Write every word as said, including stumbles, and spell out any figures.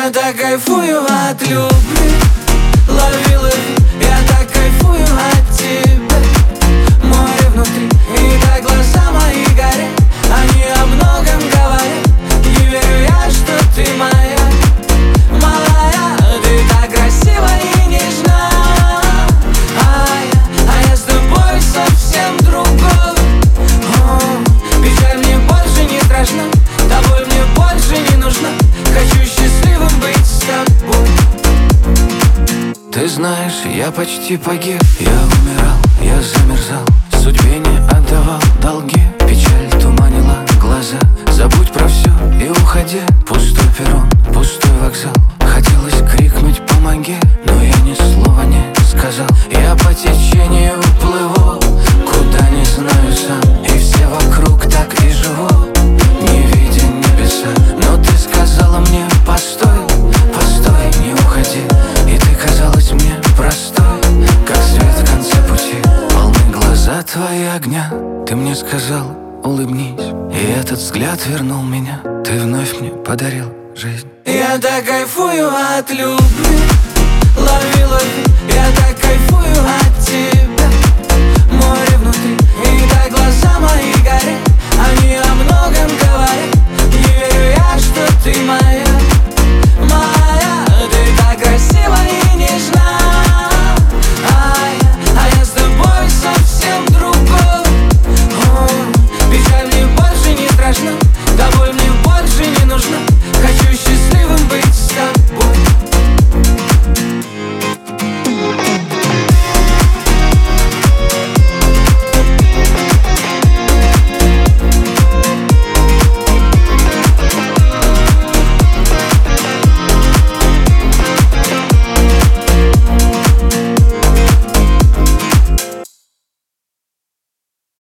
Я так кайфую от любви, лови, лови. Я так кайфую от тебя, море внутри. И так глаза мои горят, они о многом говорят. Не верю я, что ты моя, малая. Ты так красива и нежна, а я, а я с тобой совсем другой. О, печаль мне больше не страшна, тобой мне больше не нужна. Хочу счастливым быть с тобой. Ты знаешь, я почти погиб, я умирал, я замерзал, судьбе не отдавал долги. Печаль туманила глаза, забудь про все и уходи. Пустой перрон, пустой вокзал, хотелось крикнуть «помоги», но я ни слова не сказал. Я по течению плыву, куда не знаю сам, и все вокруг так и живут, не видя небеса. Но ты сказала мне «постой, постой, не уходи». И ты казалась мне простой, как свет в конце пути. Полны глаза твои огня, ты мне сказал улыбнись, и этот взгляд вернул меня. Ты вновь мне подарил жизнь. Я так кайфую от любви, лови, лови. Я так кайфую от тебя.